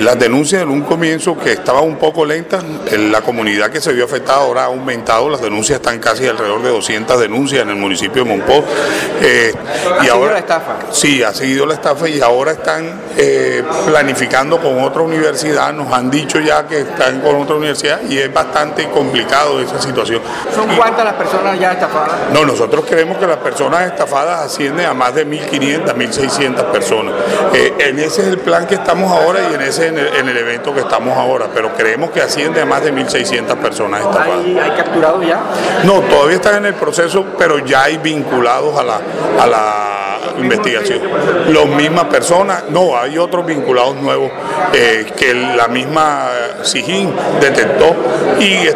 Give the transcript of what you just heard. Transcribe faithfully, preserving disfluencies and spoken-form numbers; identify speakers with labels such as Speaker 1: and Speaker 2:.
Speaker 1: Las denuncias en un comienzo que estaban un poco lentas, en la comunidad que se vio afectada ahora ha aumentado, las denuncias están casi alrededor de doscientas denuncias en el municipio de Monpós.
Speaker 2: Eh, ¿Ha y seguido ahora, la estafa?
Speaker 1: Sí, ha seguido la estafa y ahora están eh, planificando con otra universidad, nos han dicho ya que están con otra universidad y es bastante complicado esa situación.
Speaker 2: ¿Son cuántas las personas ya estafadas?
Speaker 1: No, nosotros creemos que las personas estafadas ascienden a más de mil quinientas, mil seiscientas personas. Eh, en ese es el plan que estamos ahora y en ese en el, en el evento que estamos ahora, pero creemos que asciende a más de mil seiscientas personas estafadas.
Speaker 2: ¿Hay, hay capturados ya?
Speaker 1: No, todavía están en el proceso, pero ya hay vinculados a la, a la investigación. Las mismas personas, no, hay otros vinculados nuevos eh, que la misma SIJIN detectó y